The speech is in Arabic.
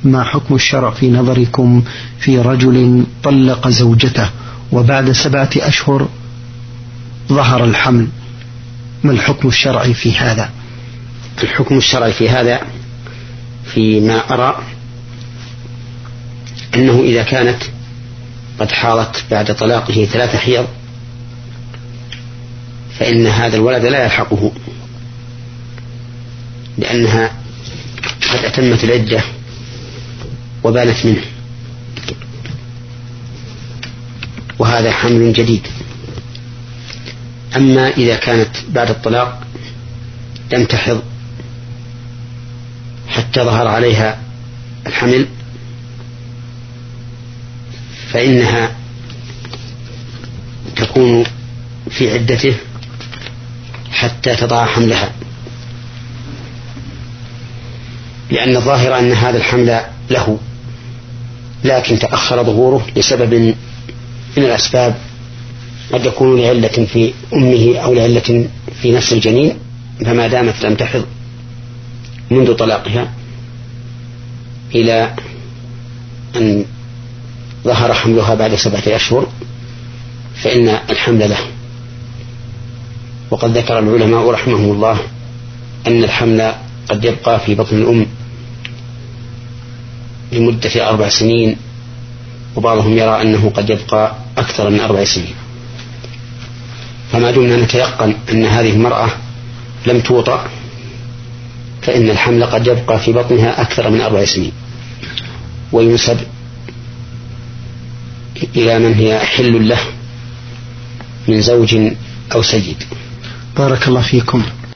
ما حكم الشرع في نظركم في رجل طلق زوجته وبعد 7 أشهر ظهر الحمل؟ ما الحكم الشرعي في هذا؟ الحكم الشرعي في هذا فيما أرى أنه إذا كانت قد حاضت بعد طلاقه 3 حيض فإن هذا الولد لا يلحقه، لأنها قد أتمت العدة وبانت منه، وهذا حمل جديد. أما إذا كانت بعد الطلاق لم تحض حتى ظهر عليها الحمل فإنها تكون في عدته حتى تضع حملها، لأن الظاهر أن هذا الحمل له، لكن تأخر ظهوره لسبب من الأسباب، قد يكون لعلة في أمه أو لعلة في نفس الجنين، فما دامت لم تحض منذ طلاقها إلى أن ظهر حملها بعد 7 أشهر فإن الحمل له. وقد ذكر العلماء رحمهم الله أن الحمل قد يبقى في بطن الأم لمدة 4 سنين، وبعضهم يرى أنه قد يبقى أكثر من 4 سنين. فما دمنا نتيقن أن هذه المرأة لم توطأ فإن الحمل قد يبقى في بطنها أكثر من 4 سنين، وينسب إلى من هي حل له من زوج أو سيد. بارك الله فيكم.